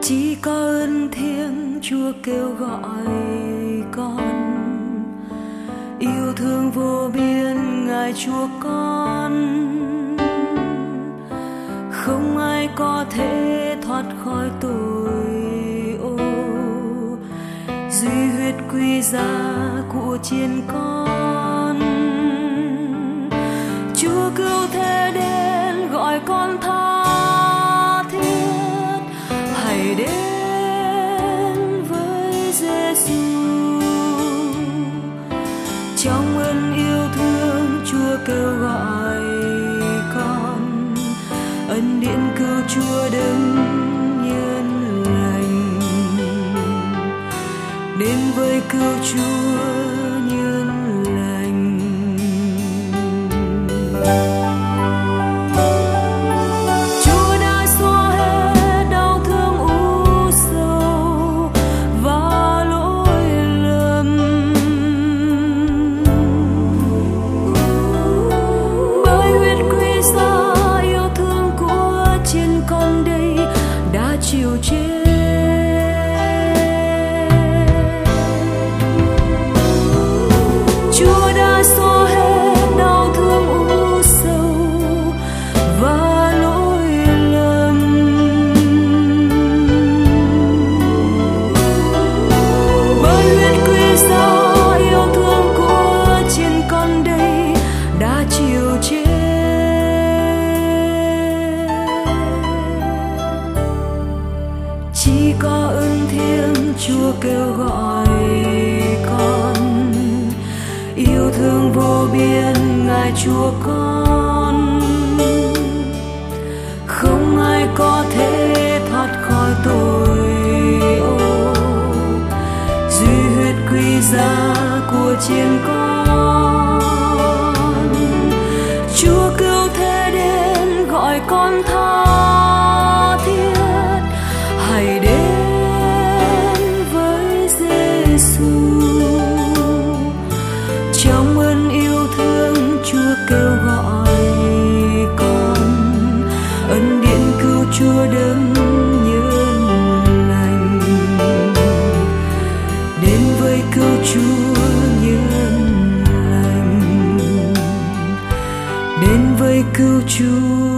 Chỉ có ơn thiêng Chúa kêu gọi con, yêu thương vô biên Ngài Chúa con. Không ai có thể thoát khỏi tội ô, duy huyết quý giá của chiên con. Chúa cứu thế đến gọi con tha thiết, hãy đến với Giêsu. Trong ơn yêu thương Chúa kêu gọi con, ân điển cứu Chúa đấng nhân lành, đến với cứu Chúa nhân lành. Chúa đã xóa hết đau thương u sầu và lỗi lầm, bởi huyết quý giá yêu thương của chiên con đây đã chịu chết. Chúa đã xóa hết đau thương u sầu và lỗi lầm, bởi huyết quý giá yêu thương của chiên con đây đã chịu chết. Chỉ có ơn thiêng Chúa kêu gọi con, yêu thương vô biên Ngài Chúa con. Không ai có thể thoát khỏi tội ô, duy huyết quý giá của chiên con. Chúa cứu thế đến gọi con tha thiết, hãy đến với Giêsu. Trong ơn yêu thương Chúa kêu gọi con, ân điển cứu Chúa đấng nhân lành, đến với cứu Chúa nhân lành, đến với cứu Chúa